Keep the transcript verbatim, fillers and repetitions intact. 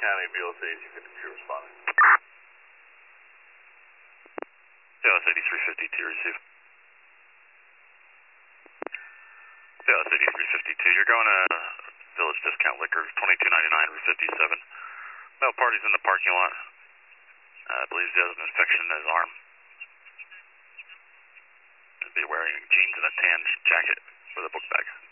County, B L S eighty-three fifty-two responding. B L S eighty-three fifty-two, receive. B L S eighty-three fifty-two, you're going to Village Discount Liquor, twenty-two ninety-nine, Route fifty-seven. Male party's in the parking lot. I uh, believe he has an infection in his arm. He'll be wearing jeans and a tan jacket with a book bag.